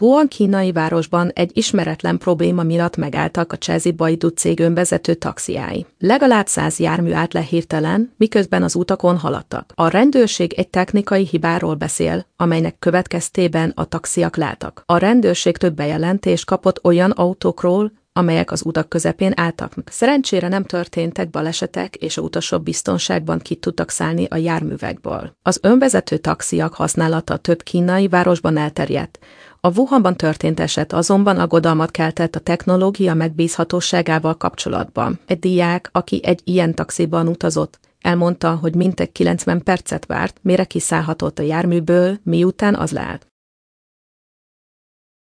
Wuhan kínai városban egy ismeretlen probléma miatt megálltak a Chelsea Baidu cég önvezető taxiái. Legalább 100 jármű állt le hirtelen, miközben az utakon haladtak. A rendőrség egy technikai hibáról beszél, amelynek következtében a taxiak leálltak. A rendőrség több bejelentést kapott olyan autókról, amelyek az utak közepén álltak. Szerencsére nem történtek balesetek, és a utasok biztonságban ki tudtak szállni a járművekből. Az önvezető taxiak használata több kínai városban elterjedt. A Wuhanban történt eset azonban aggodalmat keltett a technológia megbízhatóságával kapcsolatban. Egy diák, aki egy ilyen taxiban utazott, elmondta, hogy mintegy 90 percet várt, mire kiszállhatott a járműből, miután az leállt.